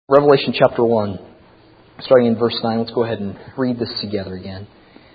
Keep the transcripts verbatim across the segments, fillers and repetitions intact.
Revelation chapter one, starting in verse nine. Let's go ahead and read this together again.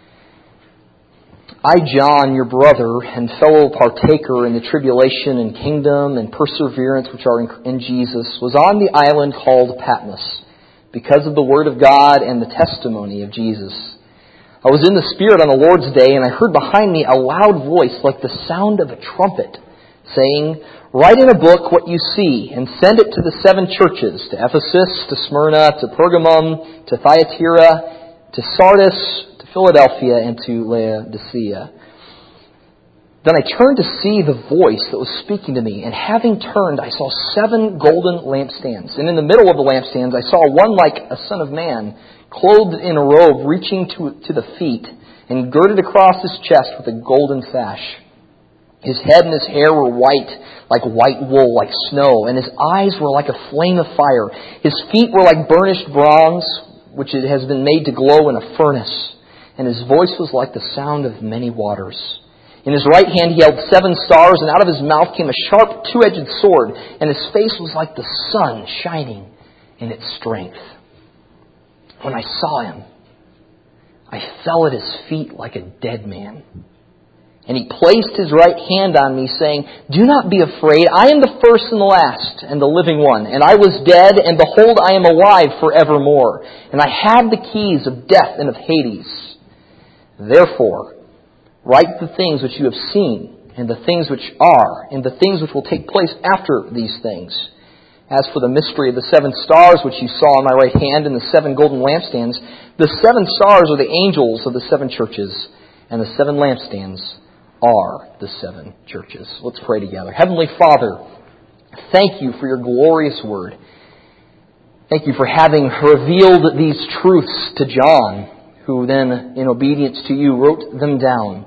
I, John, your brother and fellow partaker in the tribulation and kingdom and perseverance which are in Jesus, was on the island called Patmos, because of the word of God and the testimony of Jesus. I was in the Spirit on the Lord's day, and I heard behind me a loud voice like the sound of a trumpet, saying, "Write in a book what you see, and send it to the seven churches, to Ephesus, to Smyrna, to Pergamum, to Thyatira, to Sardis, to Philadelphia, and to Laodicea." Then I turned to see the voice that was speaking to me, and having turned, I saw seven golden lampstands. And in the middle of the lampstands, I saw one like a son of man, clothed in a robe reaching to, to the feet, and girded across his chest with a golden sash. His head and his hair were white, like white wool, like snow, and his eyes were like a flame of fire. His feet were like burnished bronze, which it has been made to glow in a furnace, and his voice was like the sound of many waters. In his right hand he held seven stars, and out of his mouth came a sharp two-edged sword, and his face was like the sun shining in its strength. When I saw him, I fell at his feet like a dead man. And he placed his right hand on me, saying, "Do not be afraid. I am the first and the last, and the living one. And I was dead, and behold, I am alive forevermore. And I have the keys of death and of Hades. Therefore, write the things which you have seen, and the things which are, and the things which will take place after these things. As for the mystery of the seven stars which you saw on my right hand, and the seven golden lampstands, the seven stars are the angels of the seven churches, and the seven lampstands are the seven churches." Let's pray together. Heavenly Father, thank you for your glorious word. Thank you for having revealed these truths to John, who then, in obedience to you, wrote them down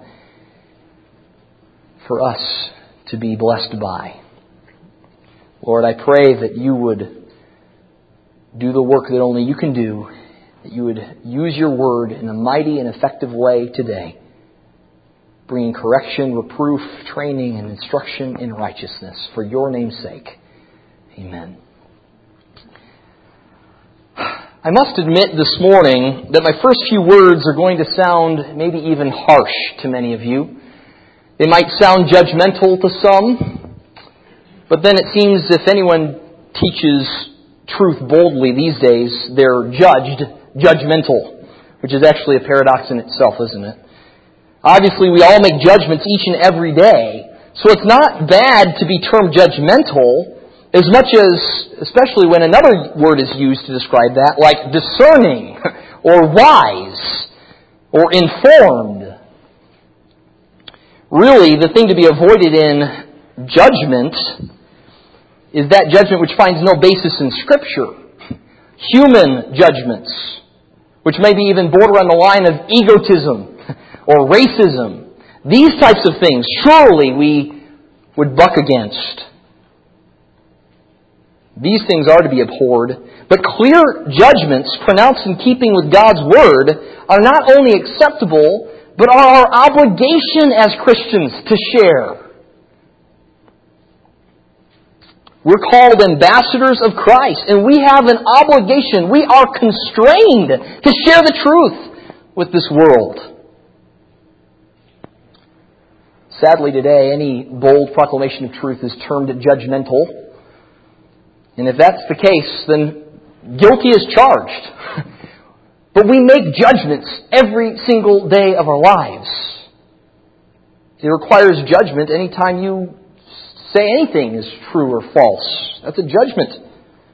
for us to be blessed by. Lord, I pray that you would do the work that only you can do, that you would use your word in a mighty and effective way today, bringing correction, reproof, training, and instruction in righteousness. For your name's sake. Amen. I must admit this morning that my first few words are going to sound maybe even harsh to many of you. They might sound judgmental to some, but then it seems if anyone teaches truth boldly these days, they're judged judgmental, which is actually a paradox in itself, isn't it? Obviously, we all make judgments each and every day, so it's not bad to be termed judgmental as much as, especially when another word is used to describe that, like discerning or wise or informed. Really, the thing to be avoided in judgment is that judgment which finds no basis in Scripture. Human judgments, which may be even border on the line of egotism or racism. These types of things, surely we would buck against. These things are to be abhorred, but clear judgments pronounced in keeping with God's Word are not only acceptable, but are our obligation as Christians to share. We're called ambassadors of Christ, and we have an obligation. We are constrained to share the truth with this world. Sadly today, any bold proclamation of truth is termed judgmental. And if that's the case, then guilty is charged. But we make judgments every single day of our lives. It requires judgment anytime you say anything is true or false. That's a judgment.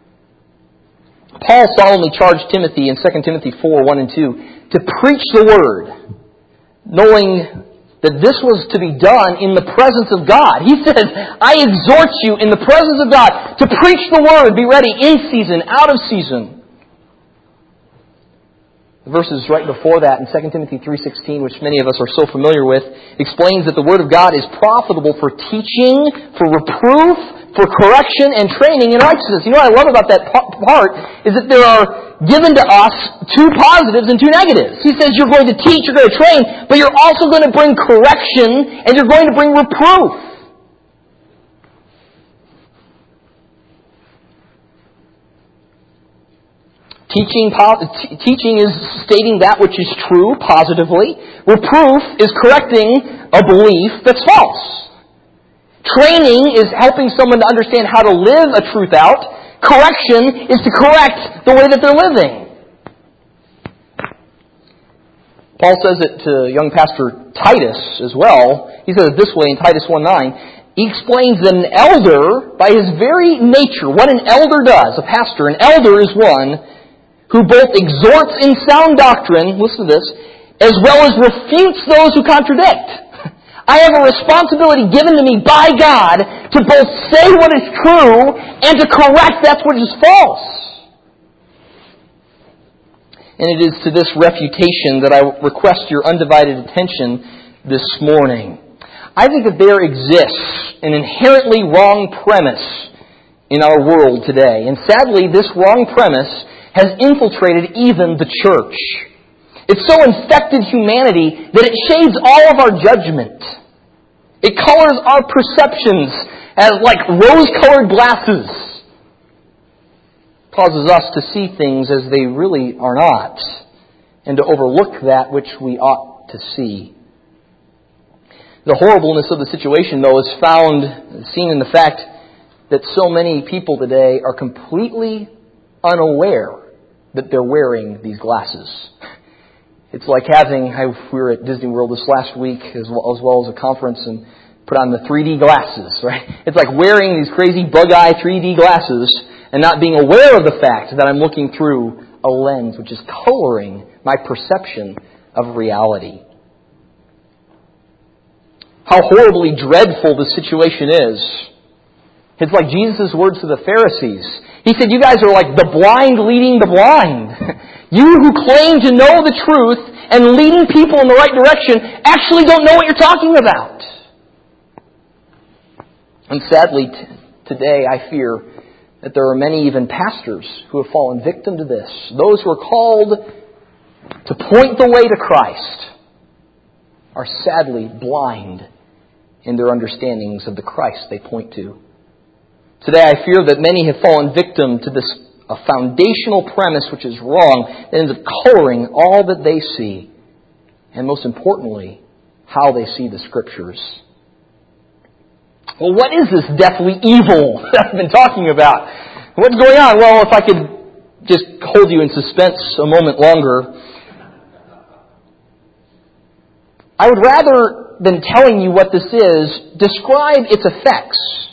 Paul solemnly charged Timothy in Second Timothy four, one and two to preach the word, knowing that this was to be done in the presence of God. He says, "I exhort you in the presence of God to preach the word, be ready in season, out of season." The verses right before that in Second Timothy three sixteen, which many of us are so familiar with, explains that the word of God is profitable for teaching, for reproof, for correction and training in righteousness. You know what I love about that part is that there are given to us two positives and two negatives. He says you're going to teach, you're going to train, but you're also going to bring correction and you're going to bring reproof. Teaching, t- teaching is stating that which is true positively. Reproof is correcting a belief that's false. Training is helping someone to understand how to live a truth out. Correction is to correct the way that they're living. Paul says it to young pastor Titus as well. He says it this way in Titus one nine. He explains that an elder, by his very nature, what an elder does, a pastor, an elder is one who both exhorts in sound doctrine, listen to this, as well as refutes those who contradict. I have a responsibility given to me by God to both say what is true and to correct that which is false. And it is to this refutation that I request your undivided attention this morning. I think that there exists an inherently wrong premise in our world today. And sadly, this wrong premise has infiltrated even the church. It's so infected humanity that it shades all of our judgment. It colors our perceptions as like rose-colored glasses. Causes us to see things as they really are not, and to overlook that which we ought to see. The horribleness of the situation, though, is found, seen in the fact that so many people today are completely unaware that they're wearing these glasses. It's like having, I, we were at Disney World this last week as well, as well as a conference and put on the three D glasses, right? It's like wearing these crazy bug-eye three D glasses and not being aware of the fact that I'm looking through a lens which is coloring my perception of reality. How horribly dreadful the situation is. It's like Jesus' words to the Pharisees. He said, you guys are like the blind leading the blind. You who claim to know the truth and leading people in the right direction actually don't know what you're talking about. And sadly, t- today I fear that there are many even pastors who have fallen victim to this. Those who are called to point the way to Christ are sadly blind in their understandings of the Christ they point to. Today I fear that many have fallen victim to this a foundational premise which is wrong that ends up coloring all that they see, and most importantly, how they see the Scriptures. Well, what is this deathly evil that I've been talking about? What's going on? Well, if I could just hold you in suspense a moment longer, I would rather than telling you what this is, describe its effects.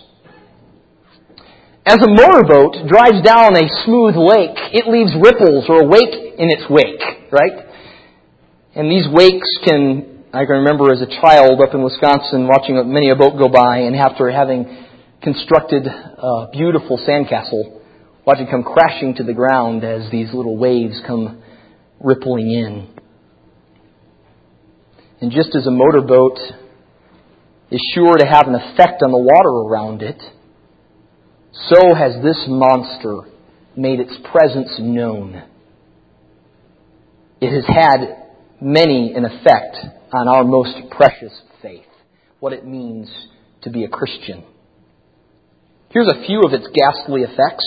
As a motorboat drives down a smooth lake, it leaves ripples or a wake in its wake, right? And these wakes can, I can remember as a child up in Wisconsin watching many a boat go by, and after having constructed a beautiful sandcastle, watching it come crashing to the ground as these little waves come rippling in. And just as a motorboat is sure to have an effect on the water around it, so has this monster made its presence known. It has had many an effect on our most precious faith, what it means to be a Christian. Here's a few of its ghastly effects.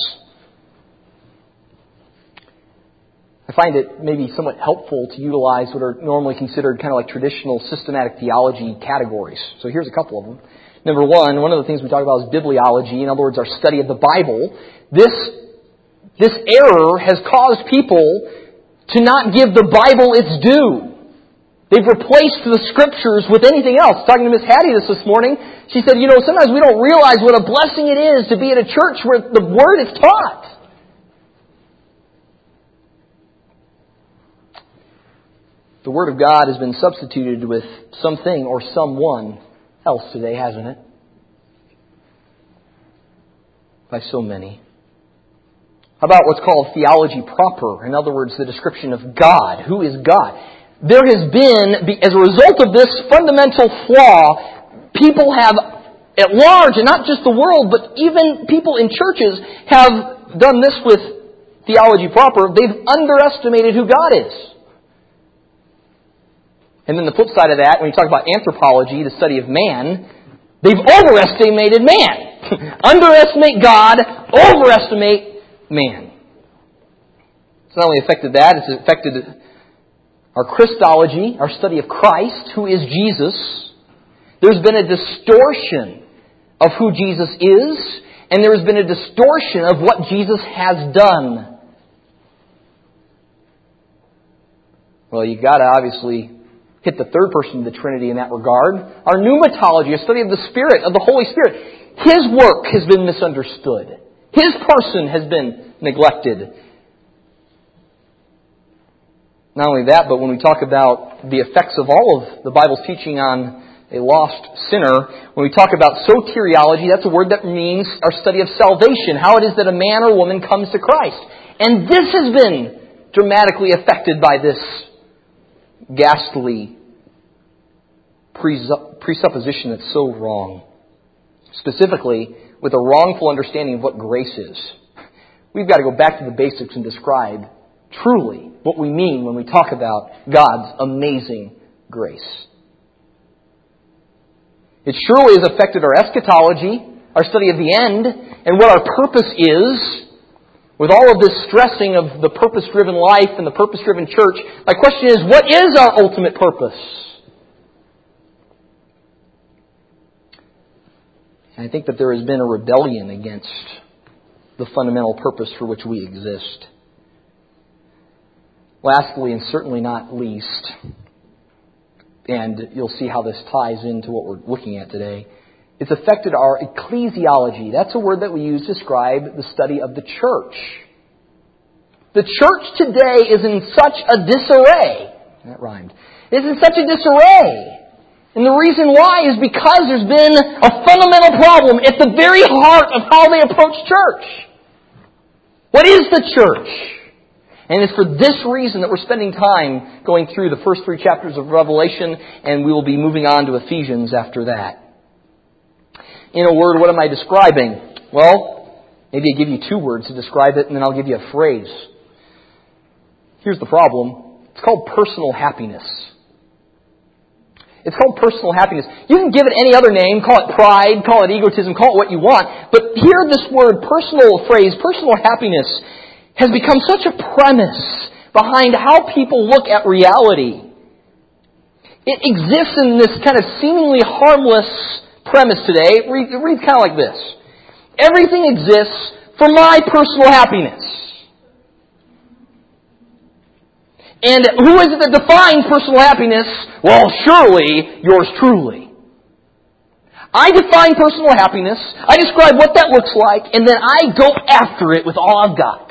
I find it maybe somewhat helpful to utilize what are normally considered kind of like traditional systematic theology categories. So here's a couple of them. Number one, one of the things we talk about is bibliology, in other words, our study of the Bible. This, this error has caused people to not give the Bible its due. They've replaced the Scriptures with anything else. Talking to Miss Hattie this this morning, she said, you know, sometimes we don't realize what a blessing it is to be at a church where the Word is taught. The Word of God has been substituted with something or someone else today, hasn't it? By so many. How about what's called theology proper? In other words, the description of God. Who is God? There has been, as a result of this fundamental flaw, people have at large, and not just the world, but even people in churches have done this with theology proper. They've underestimated who God is. And then the flip side of that, when you talk about anthropology, the study of man, they've overestimated man. Underestimate God, overestimate man. It's not only affected that, it's affected our Christology, our study of Christ, who is Jesus. There's been a distortion of who Jesus is, and there has been a distortion of what Jesus has done. Well, you've got to obviously hit the third person of the Trinity in that regard. Our pneumatology, a study of the Spirit, of the Holy Spirit. His work has been misunderstood. His person has been neglected. Not only that, but when we talk about the effects of all of the Bible's teaching on a lost sinner, when we talk about soteriology, that's a word that means our study of salvation, how it is that a man or woman comes to Christ. And this has been dramatically affected by this ghastly presupposition that's so wrong. Specifically, with a wrongful understanding of what grace is. We've got to go back to the basics and describe truly what we mean when we talk about God's amazing grace. It surely has affected our eschatology, our study of the end, and what our purpose is. With all of this stressing of the purpose-driven life and the purpose-driven church, my question is, what is our ultimate purpose? And I think that there has been a rebellion against the fundamental purpose for which we exist. Lastly, and certainly not least, and you'll see how this ties into what we're looking at today, it's affected our ecclesiology. That's a word that we use to describe the study of the church. The church today is in such a disarray. That rhymed. Is in such a disarray. And the reason why is because there's been a fundamental problem at the very heart of how they approach church. What is the church? And it's for this reason that we're spending time going through the first three chapters of Revelation, and we will be moving on to Ephesians after that. In a word, what am I describing? Well, maybe I give you two words to describe it, and then I'll give you a phrase. Here's the problem. It's called personal happiness. It's called personal happiness. You can give it any other name, call it pride, call it egotism, call it what you want, but here this word, personal phrase, personal happiness, has become such a premise behind how people look at reality. It exists in this kind of seemingly harmless premise today. It reads, it reads kind of like this. Everything exists for my personal happiness. And who is it that defines personal happiness? Well, surely yours truly. I define personal happiness, I describe what that looks like, and then I go after it with all I've got.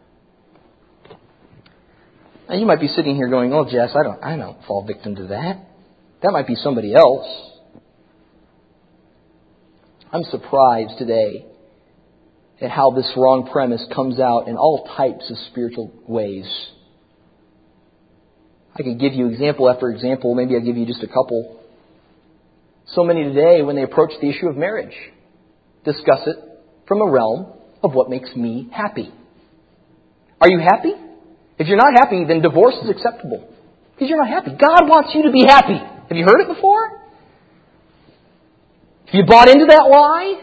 Now you might be sitting here going, "Oh, Jess, I don't, I don't fall victim to that. That might be somebody else." I'm surprised today at how this wrong premise comes out in all types of spiritual ways. I could give you example after example. Maybe I'll give you just a couple. So many today, when they approach the issue of marriage, discuss it from a realm of what makes me happy. Are you happy? If you're not happy, then divorce is acceptable. Because you're not happy. God wants you to be happy. Have you heard it before? Have you bought into that lie?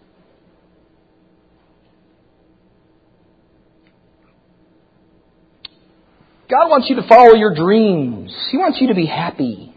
God wants you to follow your dreams. He wants you to be happy.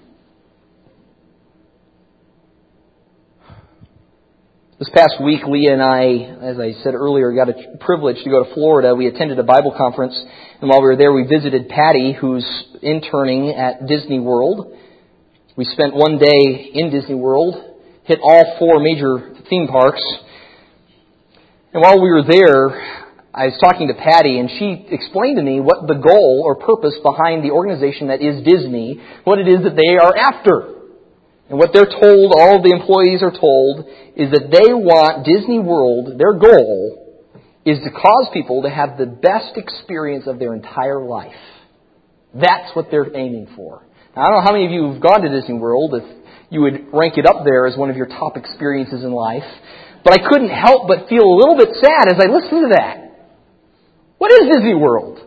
This past week, Leah and I, as I said earlier, got a privilege to go to Florida. We attended a Bible conference, and while we were there, we visited Patty, who's interning at Disney World. We spent one day in Disney World, hit all four major theme parks. And while we were there, I was talking to Patty, and she explained to me what the goal or purpose behind the organization that is Disney, what it is that they are after. And what they're told, all of the employees are told, is that they want Disney World, their goal is to cause people to have the best experience of their entire life. That's what they're aiming for. Now, I don't know how many of you have gone to Disney World, if you would rank it up there as one of your top experiences in life. But I couldn't help but feel a little bit sad as I listened to that. What is Disney World?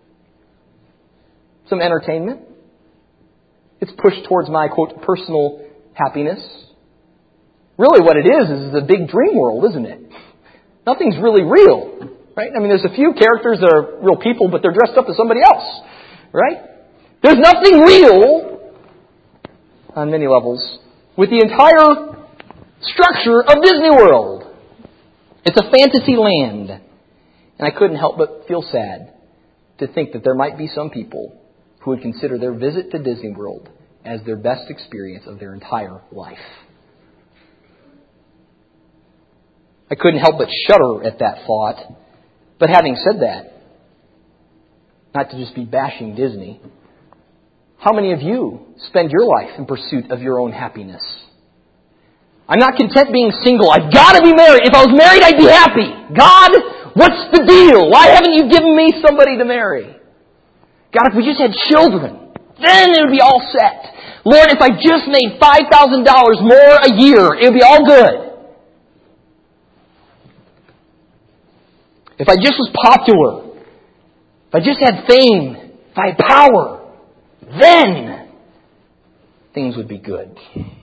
Some entertainment. It's pushed towards my, quote, personal happiness. Really what it is, is a big dream world, isn't it? Nothing's really real. Right? I mean, there's a few characters that are real people, but they're dressed up as somebody else. Right? There's nothing real, on many levels, with the entire structure of Disney World. It's a fantasy land. And I couldn't help but feel sad to think that there might be some people who would consider their visit to Disney World as their best experience of their entire life. I couldn't help but shudder at that thought. But having said that, not to just be bashing Disney, how many of you spend your life in pursuit of your own happiness? I'm not content being single. I've got to be married. If I was married, I'd be happy. God, what's the deal? Why haven't you given me somebody to marry? God, if we just had children, then it would be all set. Lord, if I just made five thousand dollars more a year, it would be all good. If I just was popular, if I just had fame, if I had power, then things would be good.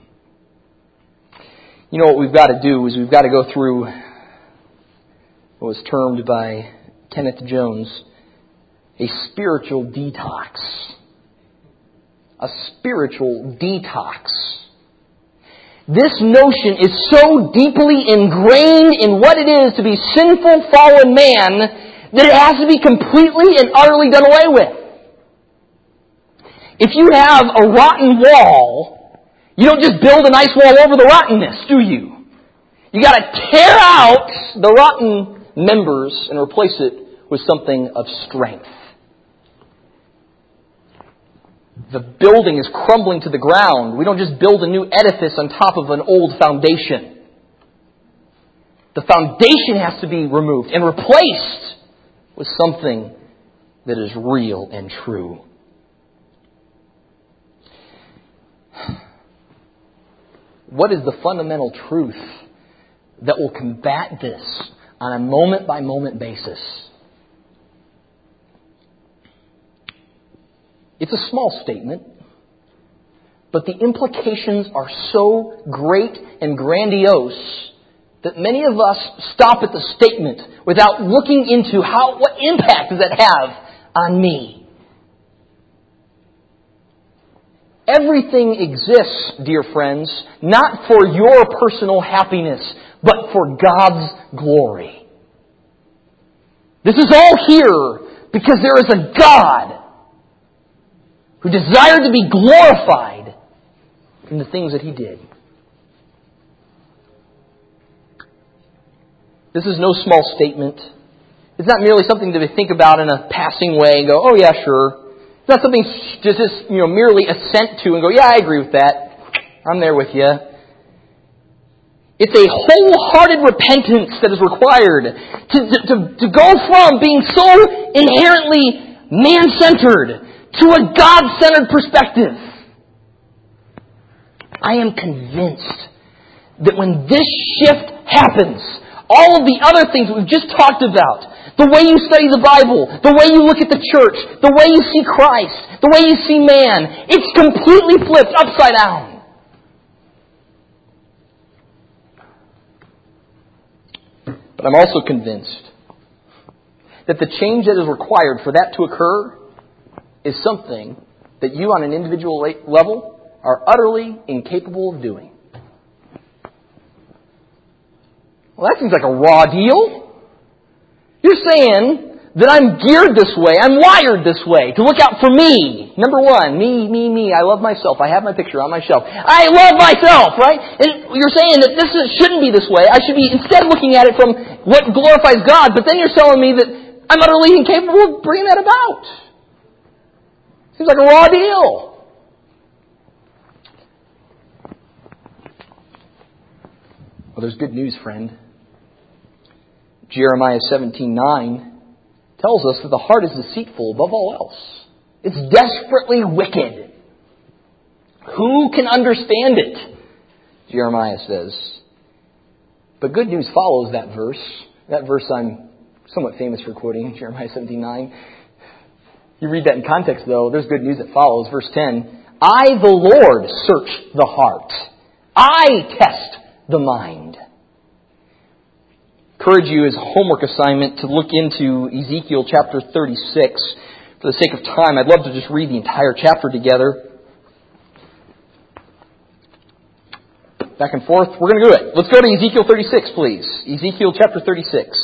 You know what we've got to do is we've got to go through what was termed by Kenneth Jones a spiritual detox. A spiritual detox. This notion is so deeply ingrained in what it is to be sinful, fallen man that it has to be completely and utterly done away with. If you have a rotten wall, you don't just build a nice wall over the rottenness, do you? You got to tear out the rotten members and replace it with something of strength. The building is crumbling to the ground. We don't just build a new edifice on top of an old foundation. The foundation has to be removed and replaced with something that is real and true. What is the fundamental truth that will combat this on a moment-by-moment basis? It's a small statement, but the implications are so great and grandiose that many of us stop at the statement without looking into how what impact does that have on me. Everything exists, dear friends, not for your personal happiness, but for God's glory. This is all here because there is a God who desired to be glorified in the things that He did. This is no small statement. It's not merely something to think about in a passing way and go, oh yeah, sure. It's not something to just, you know, merely assent to and go, yeah, I agree with that. I'm there with you. It's a wholehearted repentance that is required to, to, to, to go from being so inherently man-centered to a God-centered perspective. I am convinced that when this shift happens, all of the other things we've just talked about, the way you study the Bible, the way you look at the church, the way you see Christ, the way you see man, it's completely flipped upside down. But I'm also convinced that the change that is required for that to occur is something that you on an individual level are utterly incapable of doing. Well, that seems like a raw deal. You're saying that I'm geared this way, I'm wired this way, to look out for me. Number one, me, me, me. I love myself. I have my picture on my shelf. I love myself, right? And you're saying that this is, shouldn't be this way. I should be instead looking at it from what glorifies God, but then you're telling me that I'm utterly incapable of bringing that about. Seems like a raw deal. Well, there's good news, friend. Jeremiah seventeen nine tells us that the heart is deceitful above all else. It's desperately wicked. Who can understand it? Jeremiah says. But good news follows that verse. That verse I'm somewhat famous for quoting, Jeremiah seventeen nine. You read that in context, though, there's good news that follows. Verse ten, I, the Lord, search the heart. I test the mind. encourage you as a homework assignment to look into Ezekiel chapter thirty-six. For the sake of time, I'd love to just read the entire chapter together. Back and forth. We're going to do it. Let's go to Ezekiel thirty-six, please. Ezekiel chapter thirty-six.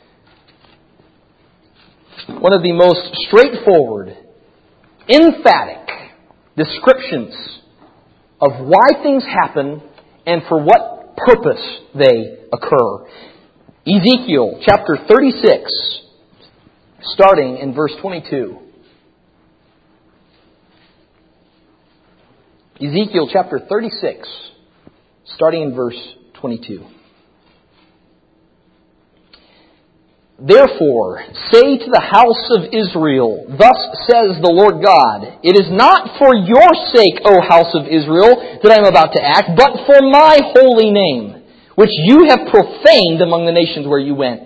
One of the most straightforward, emphatic descriptions of why things happen and for what purpose they occur. Ezekiel chapter thirty-six, starting in verse twenty-two. Ezekiel chapter thirty-six, starting in verse twenty-two. Therefore, say to the house of Israel, thus says the Lord God, it is not for your sake, O house of Israel, that I am about to act, but for my holy name, which you have profaned among the nations where you went.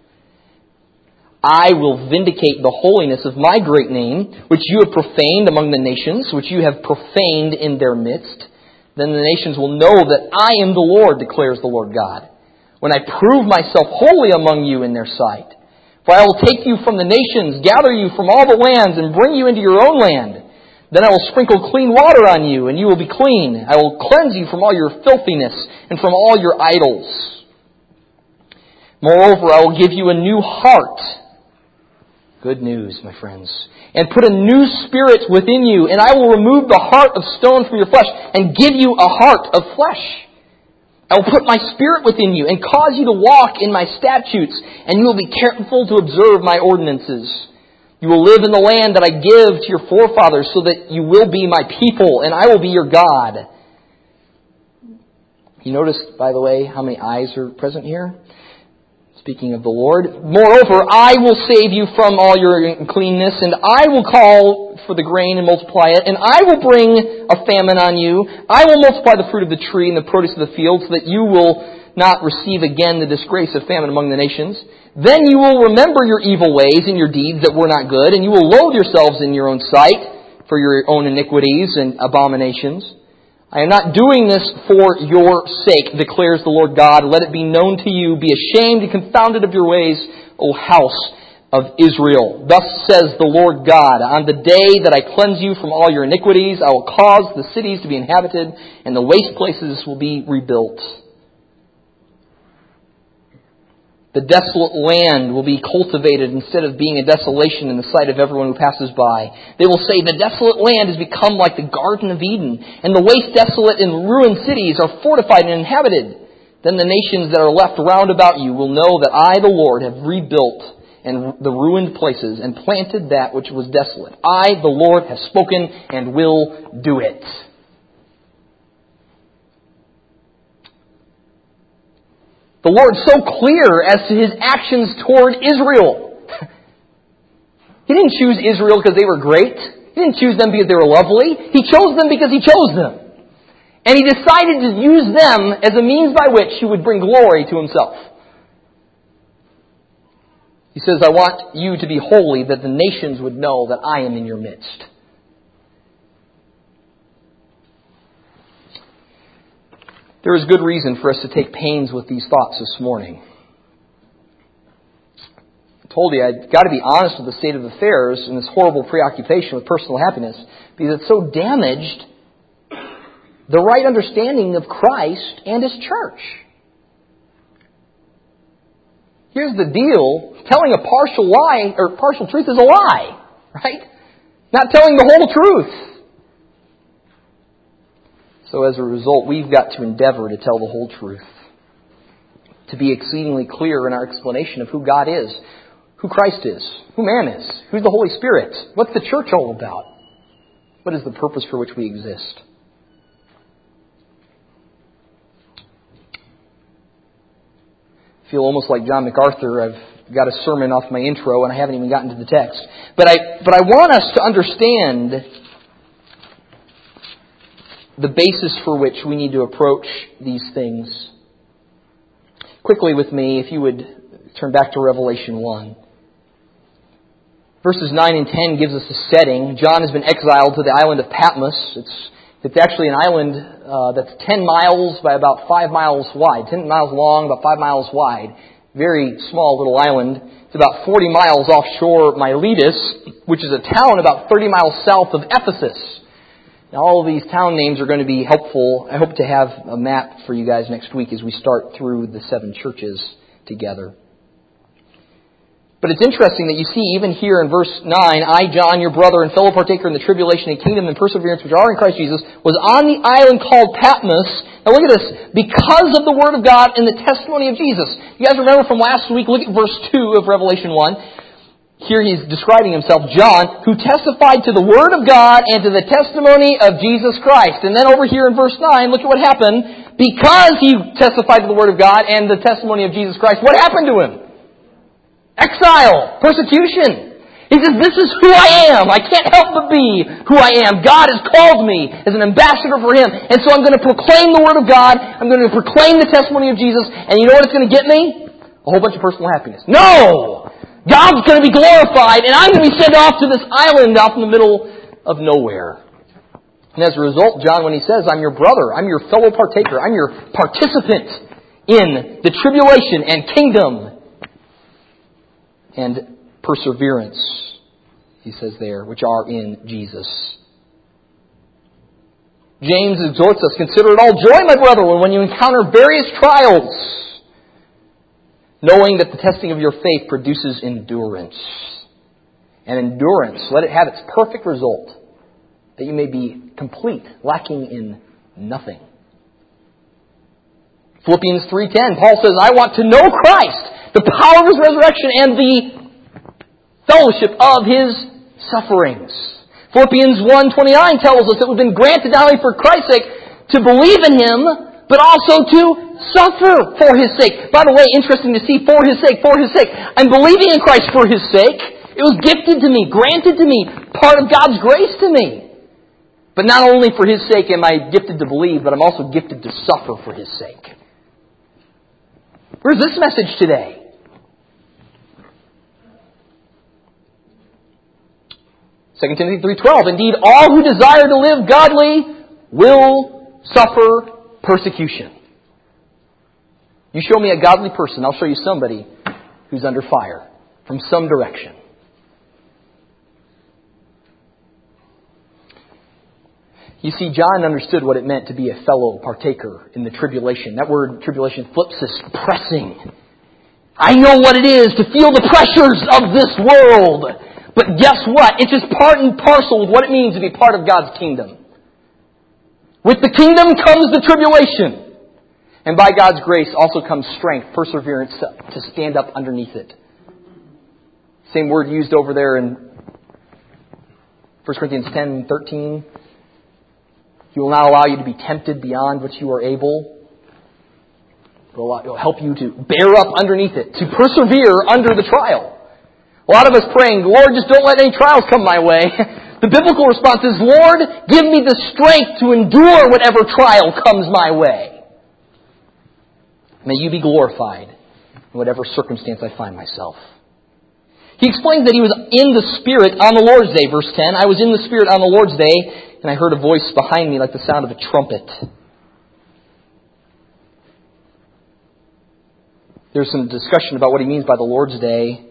I will vindicate the holiness of my great name, which you have profaned among the nations, which you have profaned in their midst. Then the nations will know that I am the Lord, declares the Lord God, when I prove myself holy among you in their sight. For I will take you from the nations, gather you from all the lands, and bring you into your own land. Then I will sprinkle clean water on you, and you will be clean. I will cleanse you from all your filthiness and from all your idols. Moreover, I will give you a new heart. Good news, my friends. And put a new spirit within you, and I will remove the heart of stone from your flesh, and give you a heart of flesh. I will put my spirit within you and cause you to walk in my statutes, and you will be careful to observe my ordinances. You will live in the land that I give to your forefathers, so that you will be my people, and I will be your God. You notice, by the way, how many eyes are present here? Speaking of the Lord. Moreover, I will save you from all your uncleanness, and I will call for the grain and multiply it, and I will bring a famine on you. I will multiply the fruit of the tree and the produce of the field, so that you will not receive again the disgrace of famine among the nations. Then you will remember your evil ways and your deeds that were not good, and you will loathe yourselves in your own sight for your own iniquities and abominations. I am not doing this for your sake, declares the Lord God. Let it be known to you. Be ashamed and confounded of your ways, O house of Israel. Thus says the Lord God, on the day that I cleanse you from all your iniquities, I will cause the cities to be inhabited, and the waste places will be rebuilt. The desolate land will be cultivated instead of being a desolation in the sight of everyone who passes by. They will say, the desolate land has become like the Garden of Eden, and the waste, desolate, and ruined cities are fortified and inhabited. Then the nations that are left round about you will know that I, the Lord, have rebuilt and the ruined places and planted that which was desolate. I, the Lord, have spoken and will do it. The Lord's so clear as to His actions toward Israel. He didn't choose Israel because they were great. He didn't choose them because they were lovely. He chose them because He chose them. And He decided to use them as a means by which He would bring glory to Himself. He says, I want you to be holy, that the nations would know that I am in your midst. There is good reason for us to take pains with these thoughts this morning. I told you I've got to be honest with the state of affairs in this horrible preoccupation with personal happiness, because it's so damaged the right understanding of Christ and His church. Here's the deal. Telling a partial lie or partial truth is a lie, right? Not telling the whole truth. So as a result, we've got to endeavor to tell the whole truth. To be exceedingly clear in our explanation of who God is, who Christ is, who man is, who's the Holy Spirit, what's the church all about, what is the purpose for which we exist. I feel almost like John MacArthur. I've got a sermon off my intro and I haven't even gotten to the text. But I, but I want us to understand the basis for which we need to approach these things. Quickly with me, if you would turn back to Revelation one. Verses nine and ten gives us a setting. John has been exiled to the island of Patmos. It's it's actually an island uh, that's ten miles by about five miles wide. ten miles long, about five miles wide. very small little island. It's about forty miles offshore Miletus, which is a town about thirty miles south of Ephesus. Now, all of these town names are going to be helpful. I hope to have a map for you guys next week as we start through the seven churches together. But it's interesting that you see even here in verse nine, I, John, your brother and fellow partaker in the tribulation and kingdom and perseverance which are in Christ Jesus, was on the island called Patmos. Now look at this. Because of the Word of God and the testimony of Jesus. You guys remember from last week, look at verse two of Revelation one. Here he's describing himself, John, who testified to the Word of God and to the testimony of Jesus Christ. And then over here in verse nine, look at what happened. Because he testified to the Word of God and the testimony of Jesus Christ, what happened to him? Exile, persecution. He says, this is who I am. I can't help but be who I am. God has called me as an ambassador for Him. And so I'm going to proclaim the Word of God. I'm going to proclaim the testimony of Jesus. And you know what it's going to get me? A whole bunch of personal happiness. No! God's going to be glorified, and I'm going to be sent off to this island out in the middle of nowhere. And as a result, John, when he says, I'm your brother, I'm your fellow partaker, I'm your participant in the tribulation and kingdom and perseverance, he says there, which are in Jesus. James exhorts us, consider it all joy, my brethren, when you encounter various trials, knowing that the testing of your faith produces endurance. And endurance, let it have its perfect result, that you may be complete, lacking in nothing. Philippians three ten, Paul says, I want to know Christ, the power of His resurrection, and the fellowship of His sufferings. Philippians one twenty-nine tells us that we've been granted not only for Christ's sake to believe in Him, but also to suffer for His sake. By the way, interesting to see, for His sake, for His sake. I'm believing in Christ for His sake. It was gifted to me, granted to me, part of God's grace to me. But not only for His sake am I gifted to believe, but I'm also gifted to suffer for His sake. Where's this message today? Second Timothy three twelve, indeed, all who desire to live godly will suffer persecution. You show me a godly person, I'll show you somebody who's under fire from some direction. You see, John understood what it meant to be a fellow partaker in the tribulation. That word tribulation, thlipsis, pressing. I know what it is to feel the pressures of this world. But guess what? It's just part and parcel with what it means to be part of God's kingdom. With the kingdom comes the tribulation. And by God's grace also comes strength, perseverance to stand up underneath it. Same word used over there in First Corinthians ten thirteen. He will not allow you to be tempted beyond what you are able. It will help you to bear up underneath it, to persevere under the trial. A lot of us praying, Lord, just don't let any trials come my way. The biblical response is, Lord, give me the strength to endure whatever trial comes my way. May you be glorified in whatever circumstance I find myself. He explains that he was in the Spirit on the Lord's Day, verse ten. I was in the Spirit on the Lord's Day, and I heard a voice behind me like the sound of a trumpet. There's some discussion about what he means by the Lord's Day.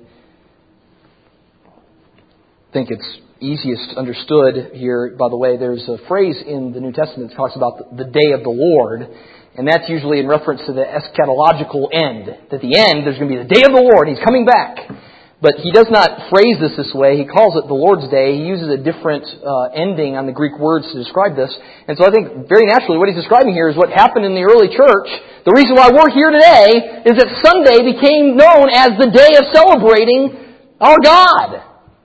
I think it's easiest understood here. By the way, there's a phrase in the New Testament that talks about the day of the Lord, and that's usually in reference to the eschatological end. That at the end, there's going to be the day of the Lord. He's coming back. But he does not phrase this this way. He calls it the Lord's Day. He uses a different uh, ending on the Greek words to describe this. And so I think very naturally what he's describing here is what happened in the early church. The reason why we're here today is that Sunday became known as the day of celebrating our God.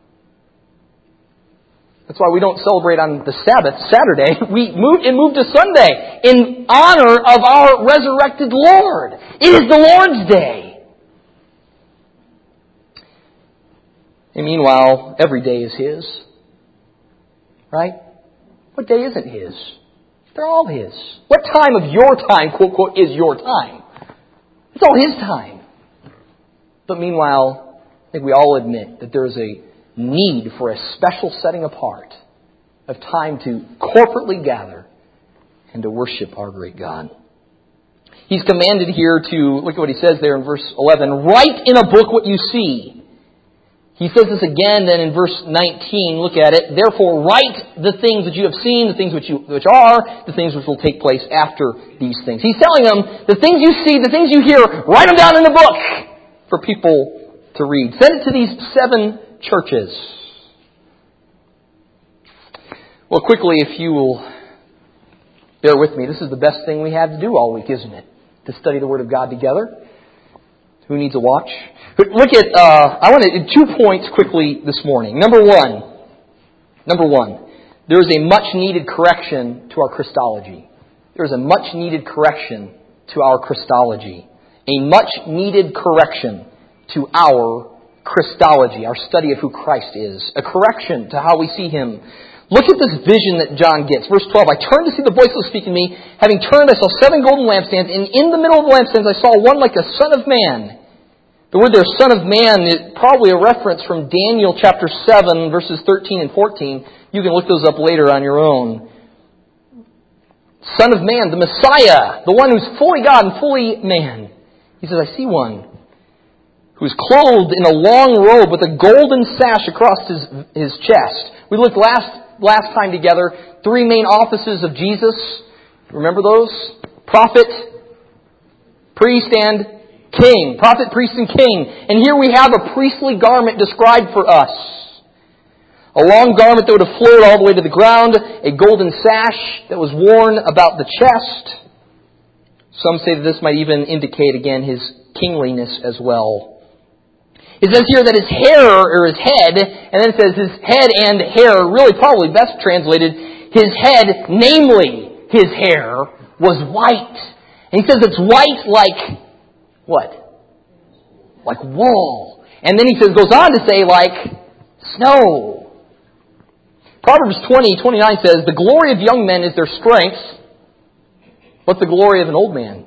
That's why we don't celebrate on the Sabbath, Saturday. We moved, it moved to Sunday in honor of our resurrected Lord. It is the Lord's Day. And meanwhile, every day is His. Right? What day isn't His? They're all His. What time of your time, quote, quote, is your time? It's all His time. But meanwhile, I think we all admit that there is a need for a special setting apart of time to corporately gather and to worship our great God. He's commanded here to, look at what he says there in verse eleven, write in a book what you see. He says this again then in verse nineteen, look at it. Therefore write the things that you have seen, the things which you which are, the things which will take place after these things. He's telling them, the things you see, the things you hear, write them down in a book for people to read. Send it to these seven churches. Well, quickly, if you will bear with me, this is the best thing we have to do all week, isn't it? To study the Word of God together. Who needs a watch? But look at, uh, I want to, two points quickly this morning. Number one, number one, there is a much needed correction to our Christology. There is a much needed correction to our Christology. A much needed correction to our Christology, our study of who Christ is. A correction to how we see Him. Look at this vision that John gets. Verse twelve, I turned to see the voice that was speaking to me. Having turned, I saw seven golden lampstands, and in the middle of the lampstands I saw one like a son of man. The word there, son of man, is probably a reference from Daniel chapter seven, verses thirteen and fourteen. You can look those up later on your own. Son of man, the Messiah, the one who's fully God and fully man. He says, I see one who's clothed in a long robe with a golden sash across his, his chest. We looked last last time together, three main offices of Jesus. Remember those? Prophet, priest, and king. Prophet, priest, and king. And here we have a priestly garment described for us. A long garment that would have flowed all the way to the ground. A golden sash that was worn about the chest. Some say that this might even indicate, again, His kingliness as well. It says here that His hair, or His head, and then it says His head and hair, really probably best translated, His head, namely His hair, was white. And He says it's white like, what? Like wool. And then He says, goes on to say like snow. Proverbs twenty, twenty-nine says, the glory of young men is their strength. What's the glory of an old man?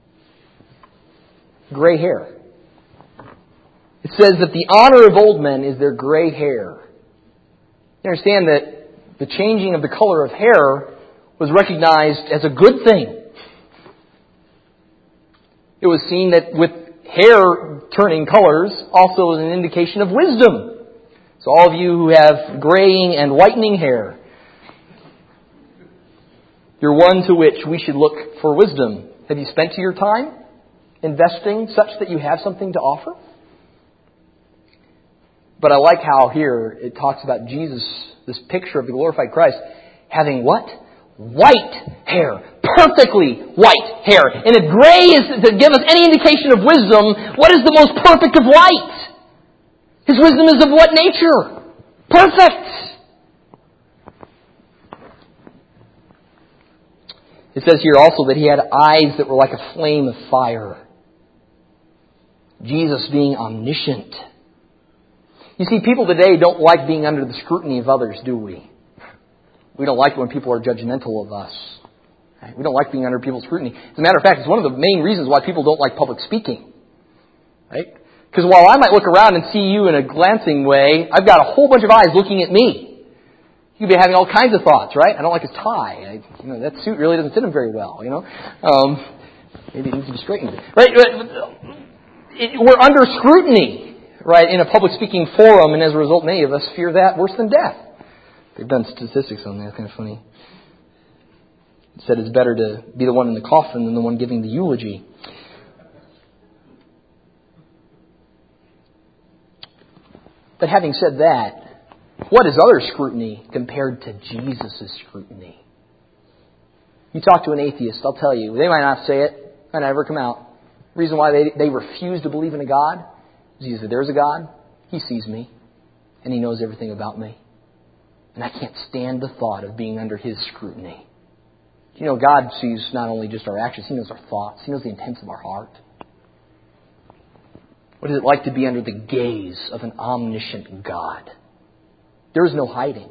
Gray hair. It says that the honor of old men is their gray hair. You understand that the changing of the color of hair was recognized as a good thing. It was seen that with hair turning colors also was an indication of wisdom. So all of you who have graying and whitening hair, you're one to which we should look for wisdom. Have you spent your time investing such that you have something to offer? But I like how here it talks about Jesus, this picture of the glorified Christ, having what? White hair. Perfectly white hair. And if gray is to give us any indication of wisdom, what is the most perfect of white? His wisdom is of what nature? Perfect. It says here also that He had eyes that were like a flame of fire. Jesus being omniscient. You see, people today don't like being under the scrutiny of others, do we? We don't like when people are judgmental of us. We don't like being under people's scrutiny. As a matter of fact, it's one of the main reasons why people don't like public speaking. Right? Because while I might look around and see you in a glancing way, I've got a whole bunch of eyes looking at me. You could be having all kinds of thoughts, right? I don't like his tie. I, you know, that suit really doesn't fit him very well, you know. Um, maybe it needs to be straightened. Right? We're under scrutiny. Right, in a public speaking forum, and as a result, many of us fear that worse than death. They've done statistics on that. It's kind of funny. It said it's better to be the one in the coffin than the one giving the eulogy. But having said that, what is other scrutiny compared to Jesus' scrutiny? You talk to an atheist, I'll tell you, they might not say it, might never come out. The reason why they, they refuse to believe in a God, Jesus said, there's a God, He sees me, and He knows everything about me. And I can't stand the thought of being under His scrutiny. You know, God sees not only just our actions, He knows our thoughts. He knows the intents of our heart. What is it like to be under the gaze of an omniscient God? There is no hiding.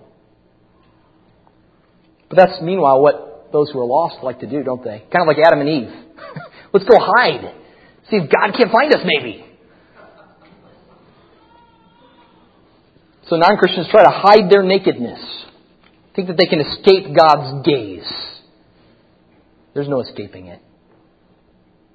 But that's, meanwhile, what those who are lost like to do, don't they? Kind of like Adam and Eve. Let's go hide. See if God can't find us, maybe. So non-Christians try to hide their nakedness. Think that they can escape God's gaze. There's no escaping it.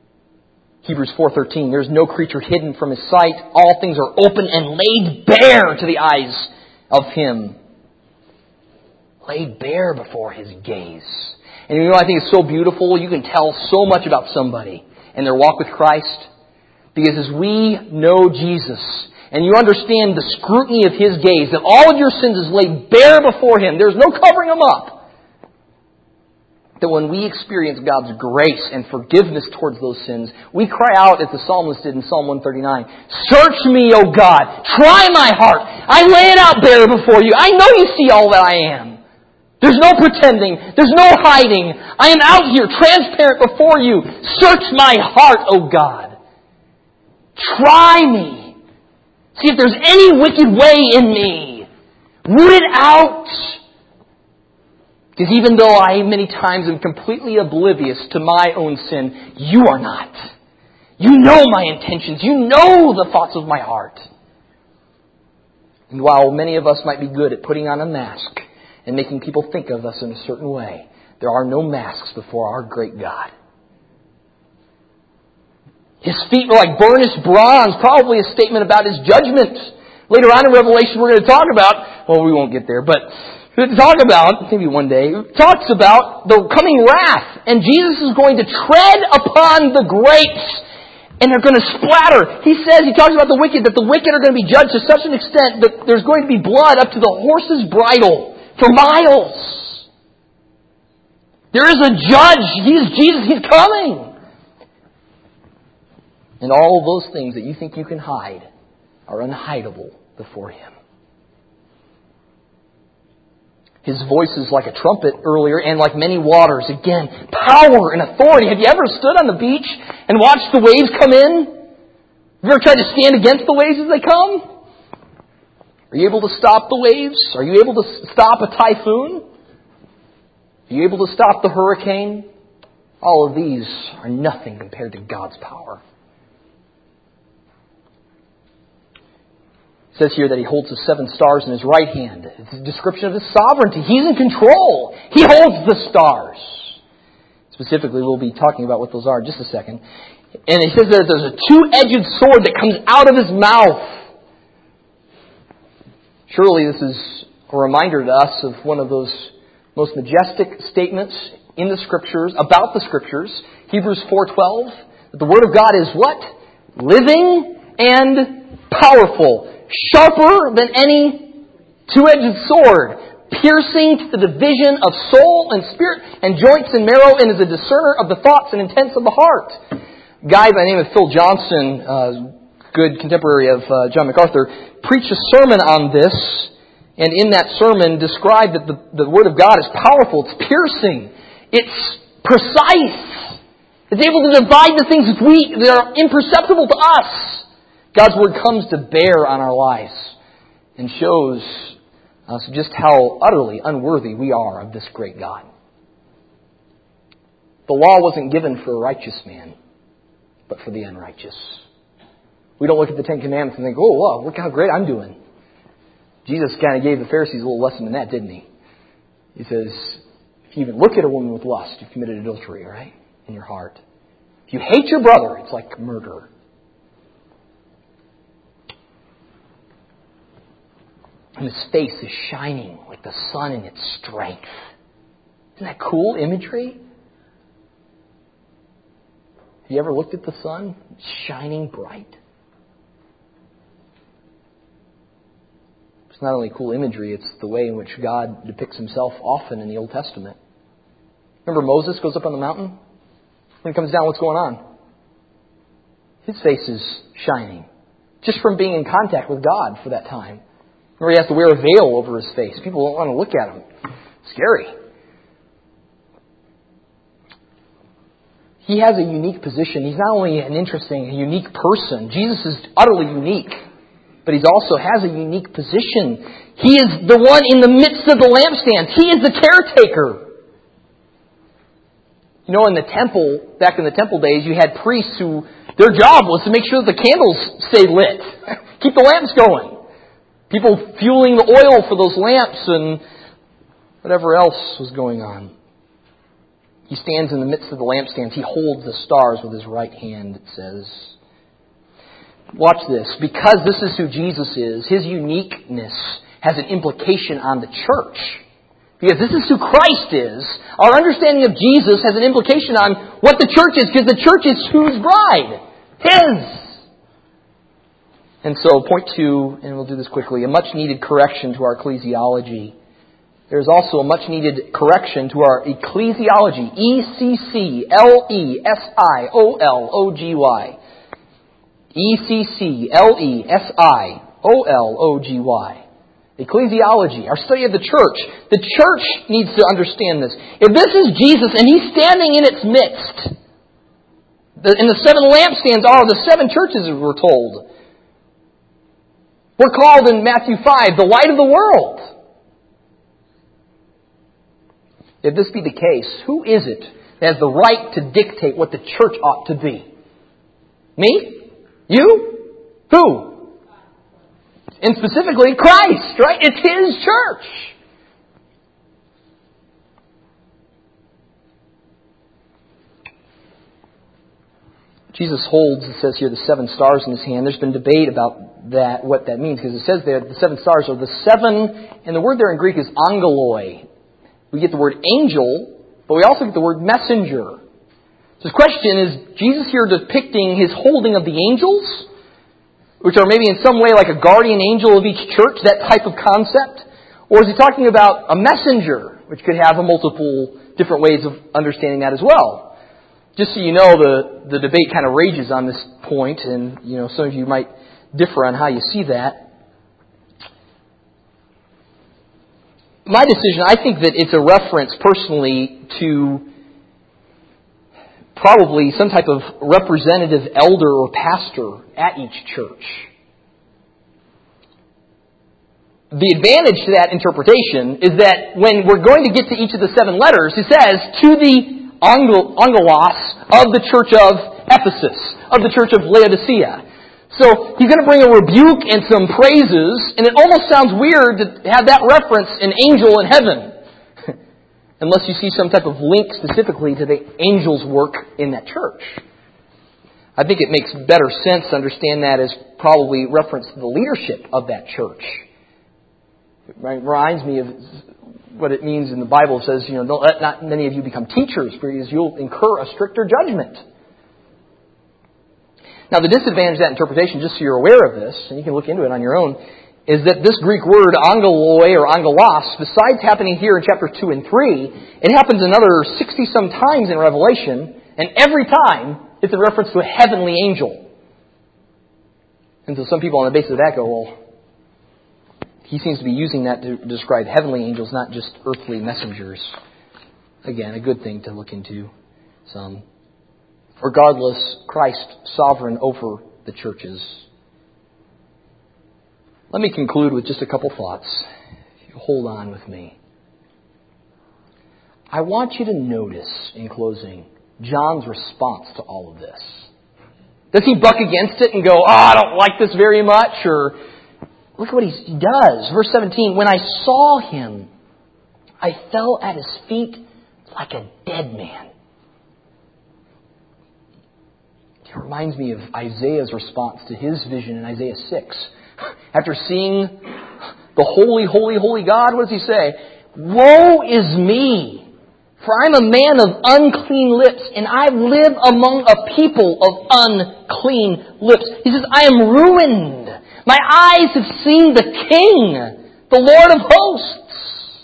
Hebrews four thirteen, there's no creature hidden from His sight. All things are open and laid bare to the eyes of Him. Laid bare before His gaze. And you know what I think is so beautiful? You can tell so much about somebody and their walk with Christ. Because as we know Jesus, and you understand the scrutiny of His gaze, that all of your sins is laid bare before Him. There's no covering them up. That when we experience God's grace and forgiveness towards those sins, we cry out as the psalmist did in Psalm one thirty-nine, "Search me, O God, try my heart. I lay it out bare before you. I know you see all that I am. There's no pretending. There's no hiding. I am out here transparent before you. Search my heart, O God. Try me. See if there's any wicked way in me. Root it out." Because even though I many times am completely oblivious to my own sin, you are not. You know my intentions. You know the thoughts of my heart. And while many of us might be good at putting on a mask and making people think of us in a certain way, there are no masks before our great God. His feet were like burnished bronze, probably a statement about His judgment. Later on in Revelation we're going to talk about, well, we won't get there, but we're going to talk about, maybe one day, it talks about the coming wrath. And Jesus is going to tread upon the grapes, and they're going to splatter. He says, he talks about the wicked, that the wicked are going to be judged to such an extent that there's going to be blood up to the horse's bridle for miles. There is a judge. He is Jesus. He's coming. And all of those things that you think you can hide are unhideable before Him. His voice is like a trumpet earlier and like many waters. Again, power and authority. Have you ever stood on the beach and watched the waves come in? Have you ever tried to stand against the waves as they come? Are you able to stop the waves? Are you able to stop a typhoon? Are you able to stop the hurricane? All of these are nothing compared to God's power. It says here that He holds the seven stars in His right hand. It's a description of His sovereignty. He's in control. He holds the stars. Specifically, we'll be talking about what those are in just a second. And it says that there's a two-edged sword that comes out of His mouth. Surely this is a reminder to us of one of those most majestic statements in the Scriptures, about the Scriptures. Hebrews four twelve. That the Word of God is what? Living and powerful. Sharper than any two-edged sword, piercing to the division of soul and spirit and joints and marrow, and is a discerner of the thoughts and intents of the heart. A guy by the name of Phil Johnson, uh, good contemporary of uh, John MacArthur, preached a sermon on this, and in that sermon described that the, the Word of God is powerful, it's piercing, it's precise, it's able to divide the things that, we, that are imperceptible to us. God's Word comes to bear on our lives and shows us just how utterly unworthy we are of this great God. The law wasn't given for a righteous man, but for the unrighteous. We don't look at the Ten Commandments and think, oh, wow, look how great I'm doing. Jesus kind of gave the Pharisees a little lesson in that, didn't He? He says, if you even look at a woman with lust, you've committed adultery, right? In your heart. If you hate your brother, it's like murder. And His face is shining like the sun in its strength. Isn't that cool imagery? Have you ever looked at the sun? It's shining bright. It's not only cool imagery, it's the way in which God depicts Himself often in the Old Testament. Remember Moses goes up on the mountain? When he comes down, what's going on? His face is shining. Just from being in contact with God for that time. Remember, he has to wear a veil over his face. People don't want to look at him. Scary. He has a unique position. He's not only an interesting, a unique person. Jesus is utterly unique. But He also has a unique position. He is the one in the midst of the lampstands. He is the caretaker. You know, in the temple, back in the temple days, you had priests who, their job was to make sure that the candles stayed lit. Keep the lamps going. People fueling the oil for those lamps and whatever else was going on. He stands in the midst of the lampstands. He holds the stars with His right hand, it says. Watch this. Because this is who Jesus is, His uniqueness has an implication on the church. Because this is who Christ is, our understanding of Jesus has an implication on what the church is, because the church is whose bride? His. And so, point two, and we'll do this quickly, a much-needed correction to our ecclesiology. There's also a much-needed correction to our ecclesiology. E C C L E S I O L O G Y. E C C L E S I O L O G Y. Ecclesiology, our study of the church. The church needs to understand this. If this is Jesus and He's standing in its midst, and the seven lampstands are the seven churches, as we're told. We're called in Matthew five the light of the world. If this be the case, who is it that has the right to dictate what the church ought to be? Me? You? Who? And specifically, Christ, right? It's His church. Jesus holds, it says here, the seven stars in His hand. There's been debate about that, what that means, because it says there the seven stars are the seven, and the word there in Greek is angeloi. We get the word angel, but we also get the word messenger. So the question is, Jesus here depicting His holding of the angels, which are maybe in some way like a guardian angel of each church, that type of concept? Or is He talking about a messenger, which could have a multiple different ways of understanding that as well? Just so you know, the, the debate kind of rages on this point, and you know some of you might differ on how you see that. My decision, I think that it's a reference personally to probably some type of representative elder or pastor at each church. The advantage to that interpretation is that when we're going to get to each of the seven letters, it says, to the angel, angelos of the church of Ephesus, of the church of Laodicea. So he's going to bring a rebuke and some praises, and it almost sounds weird to have that reference an angel in heaven. Unless you see some type of link specifically to the angel's work in that church. I think it makes better sense to understand that as probably reference to the leadership of that church. It reminds me of what it means in the Bible. It says, you know, don't let not many of you become teachers, because you'll incur a stricter judgment. Now, the disadvantage of that interpretation, just so you're aware of this, and you can look into it on your own, is that this Greek word, angeloi or angelos, besides happening here in chapter two and three, it happens another sixty-some times in Revelation, and every time it's in reference to a heavenly angel. And so some people on the basis of that go, well, he seems to be using that to describe heavenly angels, not just earthly messengers. Again, a good thing to look into some. Regardless, Christ sovereign over the churches. Let me conclude with just a couple thoughts. If you hold on with me. I want you to notice, in closing, John's response to all of this. Does he buck against it and go, oh, I don't like this very much? Or look at what he does. Verse seventeen, when I saw Him, I fell at His feet like a dead man. It reminds me of Isaiah's response to his vision in Isaiah six. After seeing the holy, holy, holy God, what does he say? Woe is me, for I'm a man of unclean lips, and I live among a people of unclean lips. He says, I am ruined. My eyes have seen the King, the Lord of hosts.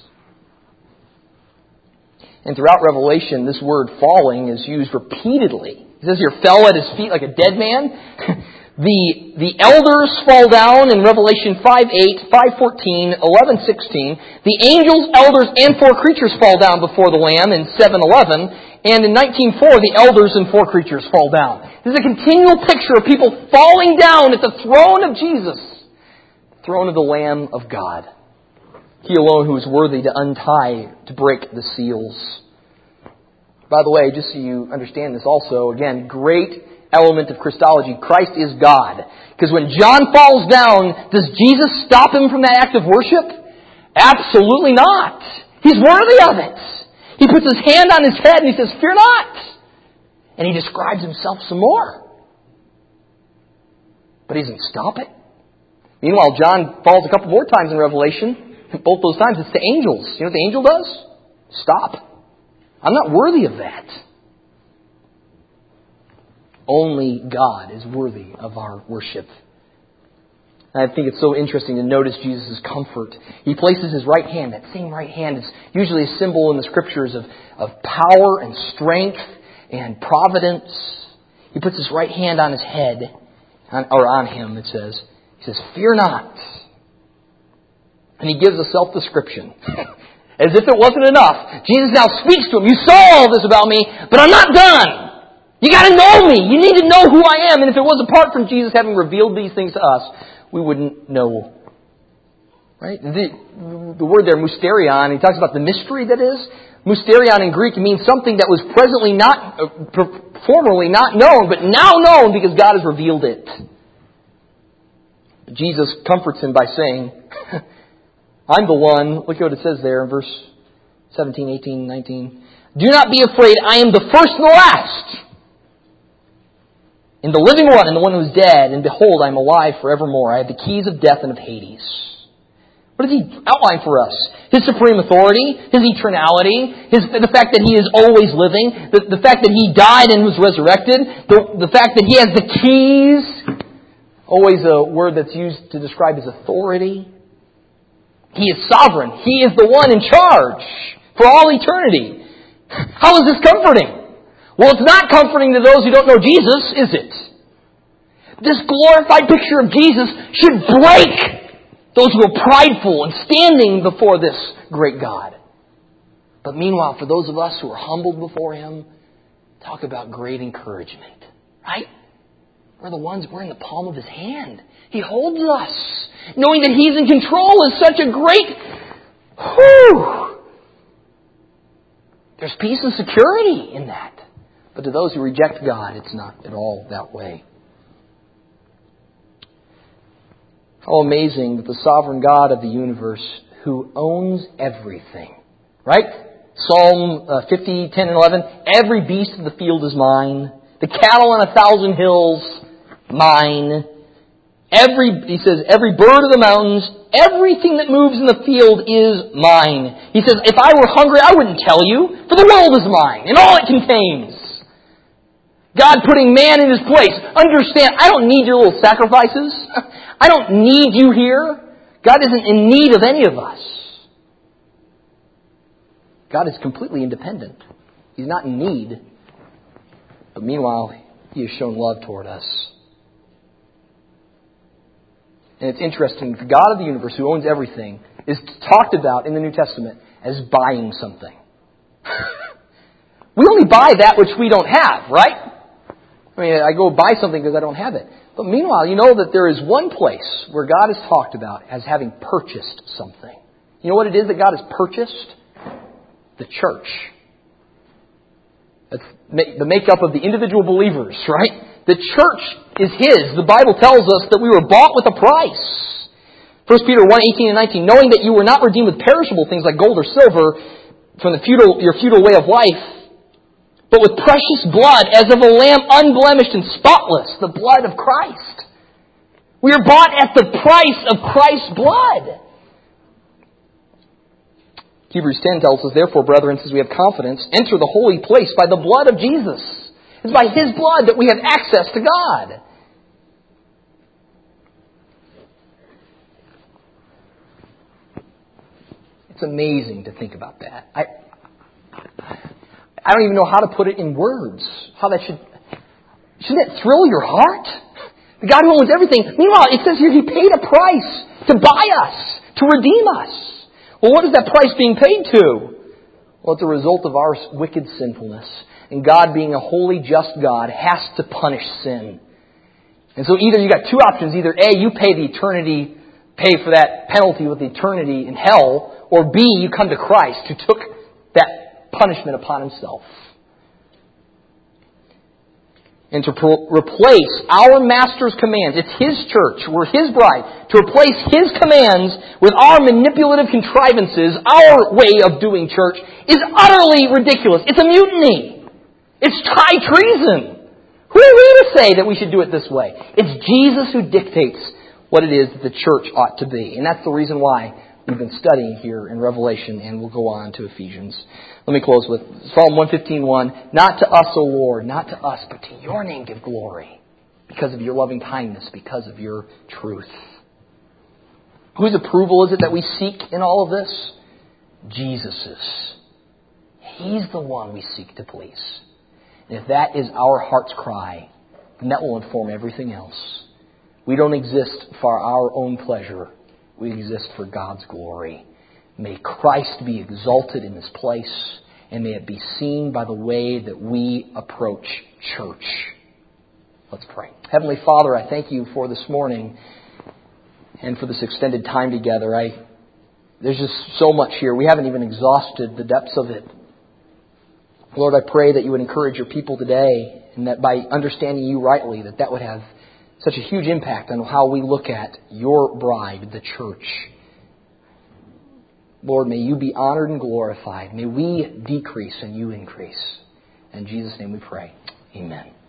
And throughout Revelation, this word falling is used repeatedly. He says here, fell at His feet like a dead man. the the elders fall down in Revelation five eight, five fourteen, eleven sixteen. The angels, elders, and four creatures fall down before the Lamb in seven eleven. And in nineteen four, the elders and four creatures fall down. This is a continual picture of people falling down at the throne of Jesus. The throne of the Lamb of God. He alone who is worthy to untie, to break the seals. By the way, just so you understand this also, again, great element of Christology. Christ is God. Because when John falls down, does Jesus stop him from that act of worship? Absolutely not. He's worthy of it. He puts his hand on his head and he says, fear not. And he describes himself some more. But he doesn't stop it. Meanwhile, John falls a couple more times in Revelation. Both those times it's to angels. You know what the angel does? Stop. I'm not worthy of that. Only God is worthy of our worship. And I think it's so interesting to notice Jesus' comfort. He places his right hand. That same right hand is usually a symbol in the Scriptures of, of power and strength and providence. He puts his right hand on his head, on, or on him, it says. He says, fear not. And he gives a self-description. As if it wasn't enough. Jesus now speaks to him. You saw all this about me, but I'm not done. You got to know me. You need to know who I am. And if it was apart from Jesus having revealed these things to us, we wouldn't know. Right? The, the word there, mysterion, he talks about the mystery that is. Mysterion in Greek means something that was presently not, uh, formerly not known, but now known because God has revealed it. Jesus comforts him by saying, I'm the one, look at what it says there in verse seventeen, eighteen, nineteen. Do not be afraid, I am the first and the last. And the living one and the one who is dead, and behold, I am alive forevermore. I have the keys of death and of Hades. What does he outline for us? His supreme authority, his eternality, his, the fact that he is always living, the, the fact that he died and was resurrected, the, the fact that he has the keys, always a word that's used to describe his authority. He is sovereign. He is the one in charge for all eternity. How is this comforting? Well, it's not comforting to those who don't know Jesus, is it? This glorified picture of Jesus should break those who are prideful and standing before this great God. But meanwhile, for those of us who are humbled before Him, talk about great encouragement. Right? We're the ones, we're in the palm of His hand. He holds us. Knowing that He's in control is such a great... Whew! There's peace and security in that. But to those who reject God, it's not at all that way. How amazing that the sovereign God of the universe, who owns everything, right? Psalm uh, fifty, ten, and eleven, every beast of the field is mine. The cattle on a thousand hills, mine. Every, he says, every bird of the mountains, everything that moves in the field is mine. He says, if I were hungry, I wouldn't tell you, for the world is mine and all it contains. God putting man in his place. Understand, I don't need your little sacrifices. I don't need you here. God isn't in need of any of us. God is completely independent. He's not in need. But meanwhile, He has shown love toward us. And it's interesting, the God of the universe who owns everything is talked about in the New Testament as buying something. We only buy that which we don't have, right? I mean, I go buy something because I don't have it. But meanwhile, you know that there is one place where God is talked about as having purchased something. You know what it is that God has purchased? The church. That's the makeup of the individual believers, right? The church is His. The Bible tells us that we were bought with a price. First Peter one, eighteen and nineteen, knowing that you were not redeemed with perishable things like gold or silver from the futile, your futile way of life, but with precious blood as of a lamb unblemished and spotless, the blood of Christ. We are bought at the price of Christ's blood. Hebrews ten tells us, therefore, brethren, since we have confidence, enter the holy place by the blood of Jesus. It's by His blood that we have access to God. It's amazing to think about that. I, I don't even know how to put it in words. How that should... Shouldn't it thrill your heart? The God who owns everything. Meanwhile, it says here He paid a price to buy us, to redeem us. Well, what is that price being paid to? Well, it's a result of our wicked sinfulness. And God, being a holy, just God, has to punish sin. And so either you got two options. Either A, you pay the eternity, pay for that penalty with eternity in hell, or B, you come to Christ who took that punishment upon Himself. and to pro- replace our Master's commands. It's His church. We're His bride. To replace His commands with our manipulative contrivances, our way of doing church, is utterly ridiculous. It's a mutiny. It's high treason. Who are we to say that we should do it this way? It's Jesus who dictates what it is that the church ought to be. And that's the reason why we've been studying here in Revelation, and we'll go on to Ephesians. Let me close with Psalm one fifteen one. Not to us, O Lord, not to us, but to your name give glory, because of your loving kindness, because of your truth. Whose approval is it that we seek in all of this? Jesus's. He's the one we seek to please. And if that is our heart's cry, then that will inform everything else. We don't exist for our own pleasure. We exist for God's glory. May Christ be exalted in this place, and may it be seen by the way that we approach church. Let's pray. Heavenly Father, I thank you for this morning and for this extended time together. I, there's just so much here. We haven't even exhausted the depths of it. Lord, I pray that you would encourage your people today, and that by understanding you rightly, that that would have such a huge impact on how we look at your bride, the church. Lord, may you be honored and glorified. May we decrease and you increase. In Jesus' name we pray. Amen.